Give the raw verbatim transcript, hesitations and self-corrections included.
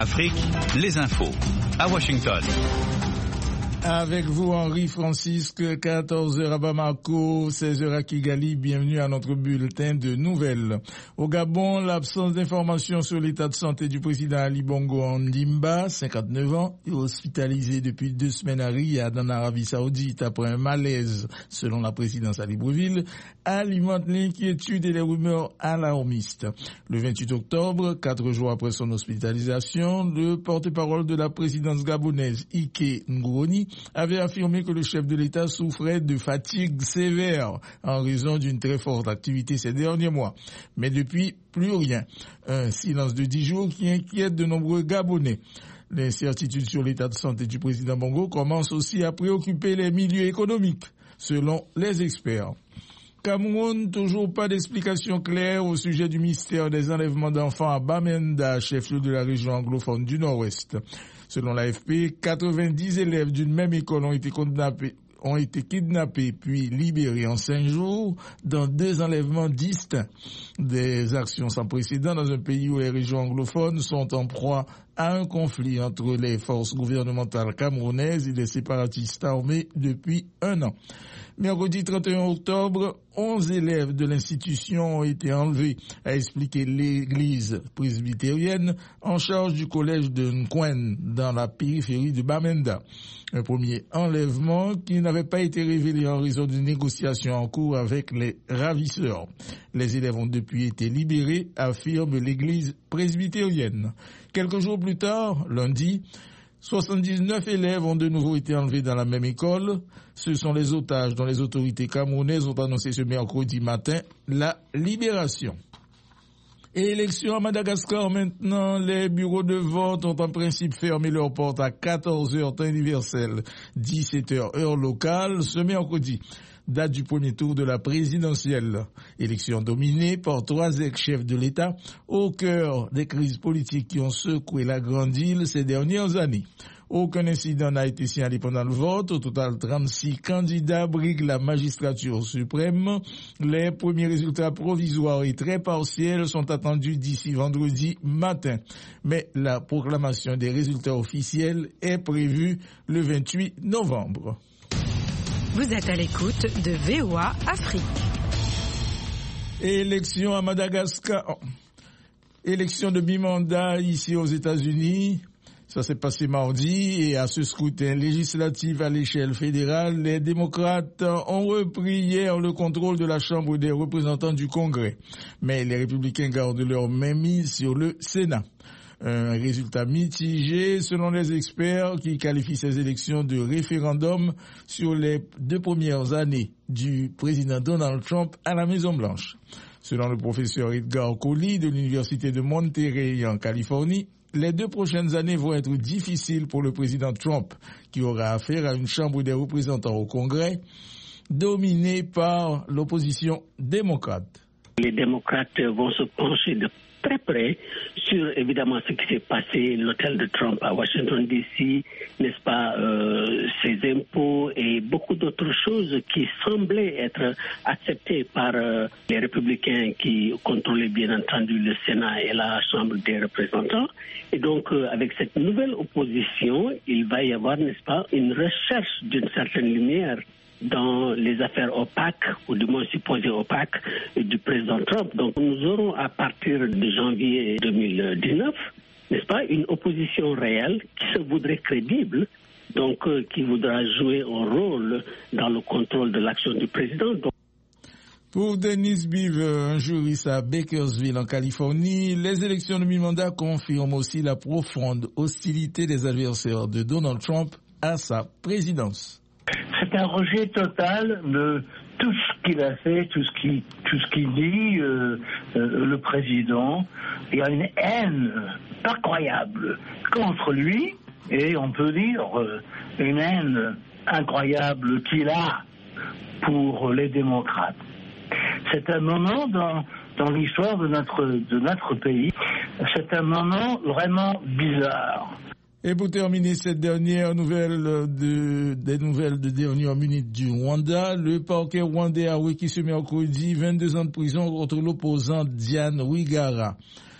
Afrique, les infos. À Washington. Avec vous, Henri Francisque, quatorze heures à Bamako, seize heures à Kigali. Bienvenue à notre bulletin de nouvelles. Au Gabon, l'absence d'informations sur l'état de santé du président Ali Bongo Ondimba, cinquante-neuf ans, est hospitalisé depuis deux semaines à Riyad, en Arabie Saoudite, après un malaise, selon la présidence à Libreville, alimente l'inquiétude et les rumeurs alarmistes. Le vingt-huit octobre, quatre jours après son hospitalisation, le porte-parole de la présidence gabonaise, Ike Ngoni, avait affirmé que le chef de l'État souffrait de fatigue sévère en raison d'une très forte activité ces derniers mois. Mais depuis, plus rien. Un silence de dix jours qui inquiète de nombreux Gabonais. L'incertitude sur l'état de santé du président Bongo commence aussi à préoccuper les milieux économiques, selon les experts. Cameroun, toujours pas d'explication claire au sujet du mystère des enlèvements d'enfants à Bamenda, chef-lieu de la région anglophone du Nord-Ouest. Selon l'A F P, quatre-vingt-dix élèves d'une même école ont été kidnappés, ont été kidnappés puis libérés en cinq jours dans deux enlèvements distincts. Des actions sans précédent dans un pays où les régions anglophones sont en proie à un conflit entre les forces gouvernementales camerounaises et les séparatistes armés depuis un an. Mercredi trente et un octobre, onze élèves de l'institution ont été enlevés, a expliqué l'église presbytérienne en charge du collège de Nkwen dans la périphérie de Bamenda. Un premier enlèvement qui n'avait pas été révélé en raison d'une négociation en cours avec les ravisseurs. Les élèves ont depuis été libérés, affirme l'église presbytérienne. Quelques jours plus tard, lundi, soixante-dix-neuf élèves ont de nouveau été enlevés dans la même école. Ce sont les otages dont les autorités camerounaises ont annoncé ce mercredi matin la libération. Et élection à Madagascar maintenant, les bureaux de vote ont en principe fermé leurs portes à quatorze heures temps universel, dix-sept heures heure locale ce mercredi. Date du premier tour de la présidentielle. Élection dominée par trois ex-chefs de l'État au cœur des crises politiques qui ont secoué la grande île ces dernières années. Aucun incident n'a été signalé pendant le vote. Au total, trente-six candidats briguent la magistrature suprême. Les premiers résultats provisoires et très partiels sont attendus d'ici vendredi matin. Mais la proclamation des résultats officiels est prévue le vingt-huit novembre. Vous êtes à l'écoute de V O A Afrique. Élection à Madagascar. Élection de mi-mandat ici aux États-Unis. Ça s'est passé mardi et à ce scrutin législatif à l'échelle fédérale, les démocrates ont repris hier le contrôle de la Chambre des représentants du Congrès. Mais les républicains gardent leur main mise sur le Sénat. Un résultat mitigé selon les experts qui qualifient ces élections de référendum sur les deux premières années du président Donald Trump à la Maison-Blanche. Selon le professeur Edgar Collie de l'Université de Monterey en Californie, les deux prochaines années vont être difficiles pour le président Trump, qui aura affaire à une Chambre des représentants au Congrès dominée par l'opposition démocrate. Les démocrates vont se pencher de très près sur évidemment ce qui s'est passé, l'hôtel de Trump à Washington D C, n'est-ce pas, euh, ses impôts et beaucoup d'autres choses qui semblaient être acceptées par euh, les républicains qui contrôlaient bien entendu le Sénat et la Chambre des représentants. Et donc euh, avec cette nouvelle opposition, il va y avoir, n'est-ce pas, une recherche d'une certaine lumière dans les affaires opaques, ou du moins supposées opaques, du président Trump. Donc nous aurons à partir de janvier deux mille dix-neuf, n'est-ce pas, une opposition réelle qui se voudrait crédible, donc euh, qui voudra jouer un rôle dans le contrôle de l'action du président. Donc, pour Dennis Beaver, un juriste à Bakersville en Californie, les élections de mi-mandat confirment aussi la profonde hostilité des adversaires de Donald Trump à sa présidence. C'est un rejet total de tout ce qu'il a fait, tout ce qu'il, tout ce qu'il dit, euh, euh, le président. Il y a une haine incroyable contre lui, et on peut dire euh, une haine incroyable qu'il a pour les démocrates. C'est un moment dans, dans l'histoire de notre, de notre pays, c'est un moment vraiment bizarre. Et pour terminer cette dernière nouvelle de, des nouvelles de dernière minute du Rwanda, le parquet rwandais a requis ce mercredi vingt-deux ans de prison contre l'opposant Diane Rwigara.